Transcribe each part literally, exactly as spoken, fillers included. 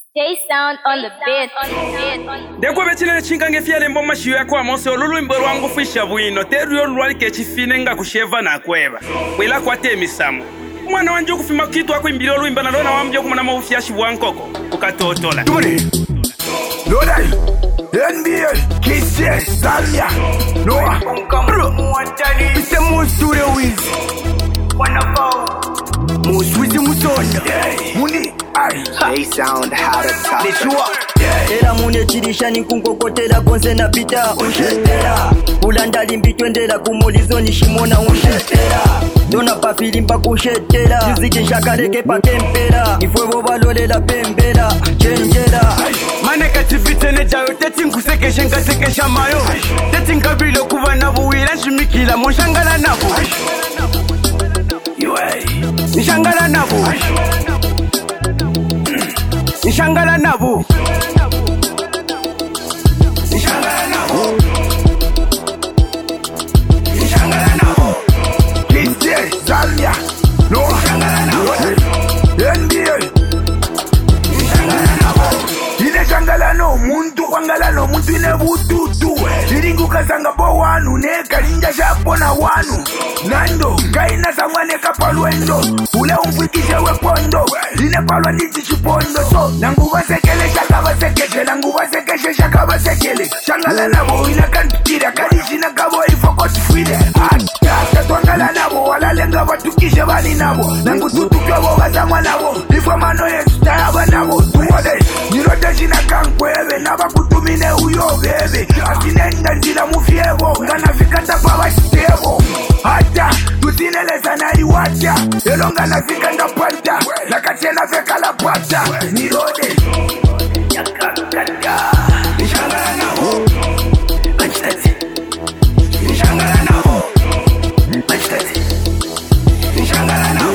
J Sound on the beat, on the beat, on the beat. Dekwa betine chinga ngefia lembo mashiyo ya kwa monse olulumbo lwangu fisha bwino teru lwali kechifine nga kusheva na kweba wela kwa temisamo mwana wanje okufima kitu akwimbira olwimba na lona wambye okumana mu bufyashi bwankoko ukatotola Tumuni Lodai N B A Kise Samia Noah Mr. Musure Wiz Wanafao Muswizi Musonda Muni Ay They sound how to talk. Nishua Era mune chirisha ni kunkokotela konse na pita unshetera Ulanda limbi twendela kumulizo nishimona unshetera Dona pafili mba kunshetera Muziki shakareke pa kempera Ifwebo balolela pembera Chenjera Maneka tivitene jayo Teti nkusekeshe nkasekesha mayo Teti nkabilo kuva nabu Wila nshimikila monshangala nabu Nishangala nabu Nishangala nabu Nishangala nabu Nishangala nabu Kise Zambia No Nishangala nabu N B A Nishangala nabu Ine shangala no muntu kwangala no muntu ine bututu Iringu kasanga bo wanu neka linja shapo na wanu Nando kaina sangwane kapalwendo Ule umfikishe wepondo Ine palwa niti chipondo So nanguwa sekele shakaba sekeshe Nanguwa sekeshe shakaba sekele Shangala nabo ina kantukira Kalishina kabo ifokos fide Ata twangala nabo Walalenga watukishe bani nabo Nangu tutuke wo wazamwa nabo Ifo mano yekstayaba nabo Tuwade Nirote shina kankwewe Naba kutumine uyo bebe Akinenga nzila mufiebo Ngana fikata baba stebo Hata tutineleza na iwacha Elonga nafika ndapata Nakatena feka la pata Nirode Yakakata Nishangala nao Manchitati Nishangala nao Manchitati Nishangala nao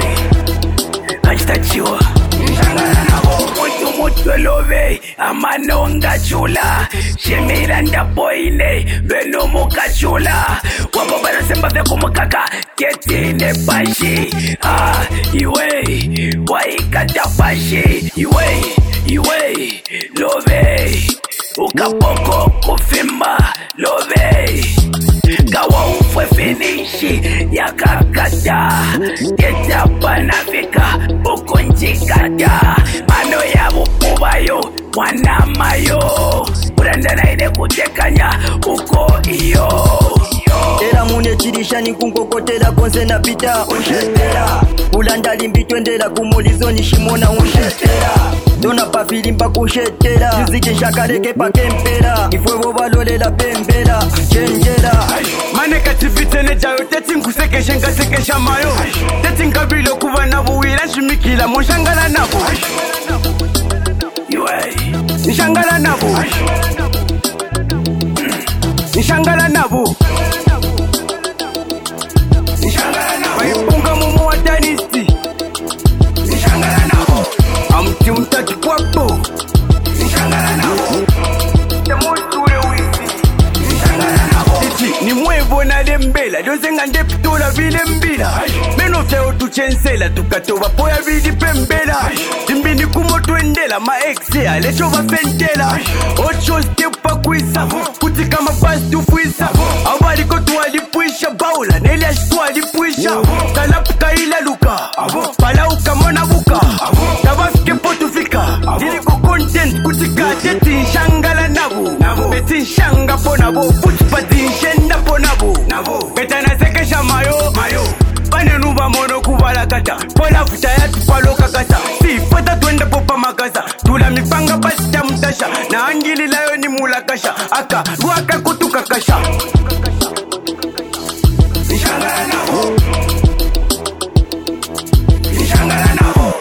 Manchitatiwa Nishangala nao Mutu mutu love Amanonga chula Shemira ndapoine Beno muka chula Wabo bana semba vya kumukaka Ketine bashi Ah, iwe Waikata bashi Iwe, iwe Love Ukapoko kufimba Love Kawa ufwe finishi Yakakata Keta panafika Ukunjikata Mano ya bupubayo Wanamayo Urandana ine kutekanya Uko iyo Era mune chirisha ni kunkokotela konse na pita unshetera Ulanda limbi twendela kumulizo nishimona unshetera Dona pafili mba kunshetera Muziki shakareke pa kempera Ifwebo balolela pembera Chenjera Maneka tivitene jayo Teti nkusekeshe nkasekesha mayo Teti nkabilo kuva nabu Wila nshimikila monshangala nabu Nishangala nabu Nishangala nabu Nishangala nabu Waipunga mumu wa danisti Nishangala nabu Amti mtaki kwapo Nishangala nabu Temusure wisi Nishangala nabu Titi ni mwevo na dembela Dozenga ndepitola vile mbila Meno feo tuchensela Tukatoba poya vidi pembela Timbini kumo tuendela Ma exe alecho va fentela Ocho stepa kuisa Kuti kama basi tufuisa Abari kotu alipuisha Baula neli ashtu alipuisha Kalapuka ila luka Pala uka mona buka Tabafike potu fika Diriko content kutika Teti nshangala nabu Beti nshanga po nabo Futpati nshenda po nabo Beta nasekesha mayo Bane nuba mono kubala kata Pola futa ya tupalo kakasa Si pata tuende popa makasa Tula mipanga basi ya mtasha Na angili layo ni mula kasha Aka ruaka kutuka kasha Nishangala nao Nishangala nao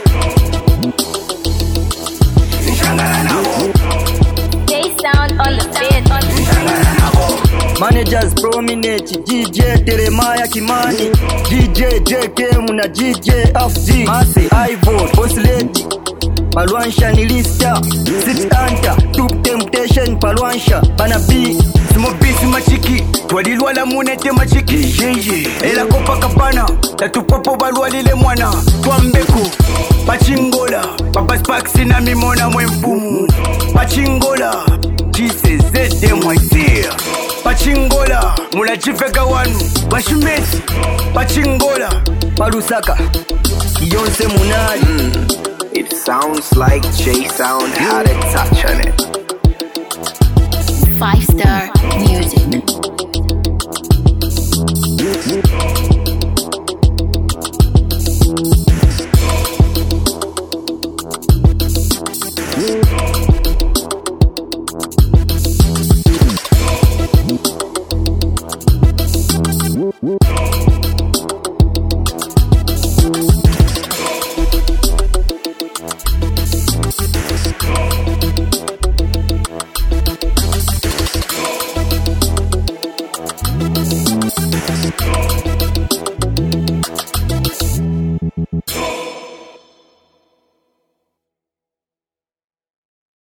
Nishangala nao J Sound on the beat, on the beat. Nishangala nao Managers prominent G J Teremaya Kimani D J J K Muna G J F G Mase Ivor Boss Lady Palwansha ni lista Six Anta Tup Temptation Palwansha Bana B Smobisi machiki Twadilwa la munete machiki Yeye Ela kopa kapana Tatupopo balwa lile mwana Twambeko Pachingola, Papa Sparks na mimona mwempumu. Pachingola, G-C-Z mwaisia. Pachingola, mula chifeka wanu, Bashimesi. Pachingola, Palusaka, Yonse Munali. Mm, it sounds like J Sound had a touch on it. Five Star Music. Mm.